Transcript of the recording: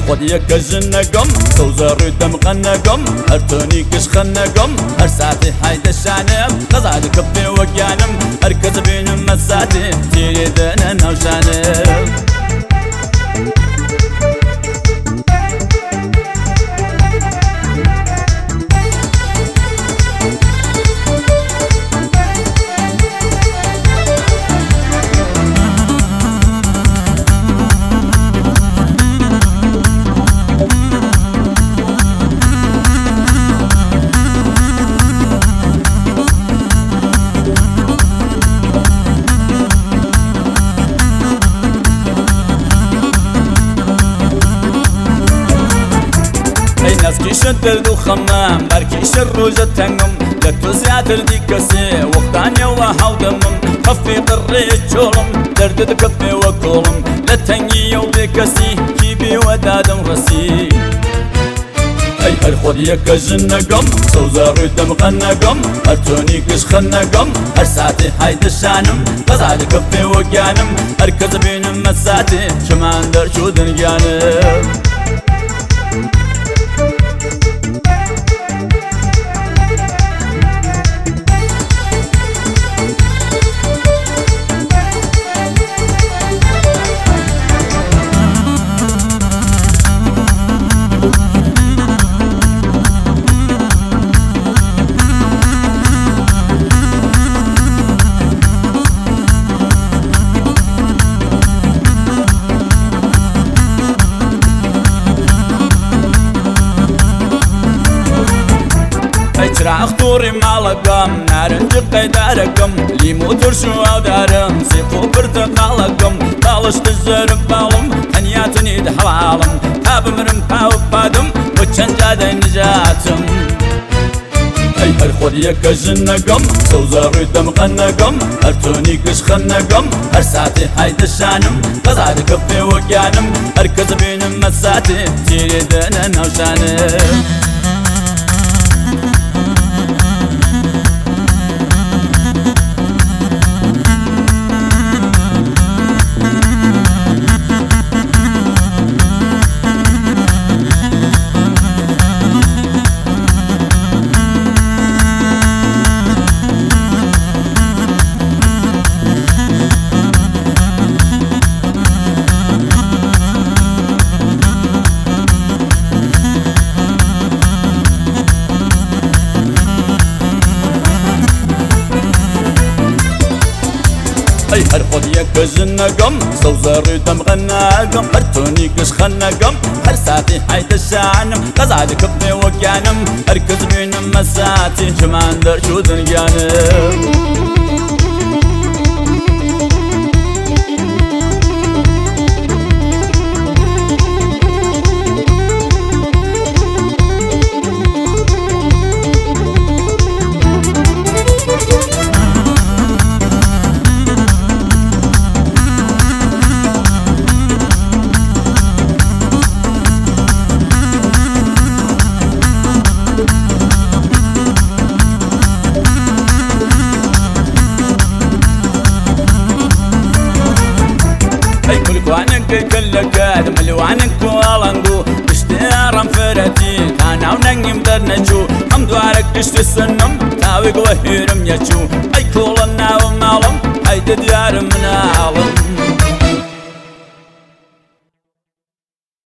خوديك الجنقم توزر دم غنقم هرتوني كش خنقم هر ساعتي حيد الشانم غزال كبي وقيانم هركز بين مساتي تيري دنا نوشانم شدرد وخمام بركي شروجة تنقم لتوزيات ردي كسي وقتاني وحودمم خفي قري جولم دردد كفي وكولم لتنقي وبكسي كيبي ودادم غسي اي هر خوديك جنقم سوزاري دم غنقم هر توني كش خنقم هر ساعتي حيد الشانم غزال كفي وقيانم هر كذبين مساتي شمان در شو دنقيانم اختوري مالكم نارنج قيداركم ليمو ترشو دارم سيقو برتقالكم طالش تجرب بالم حنياتني دحوالم تاب مرم تاوب بادم وتشنجاد نجاتم اي هر خوديك جنقم سوزاري دم غنقم هر توني كش خنقم هر ساعتي حيد الشانم غزال كفي وقيانم هر كذبين مساتي تيري دنا نوشانم اي هر خوديك جنقم سوزاري دم غنقم هر توني كش خنقم هر ساعتي حيد الشانم غزال كفي وقيانم هر كذبين مساتي شمان در شو دنقيانم ملوانك كلك ملوانك والانقو اشتيارم فرتي كاناو ننجم درنجو حمدو عليك اشت السنم تاويق وهيرم يجو اي كولنا ومالم هيد ديار منالم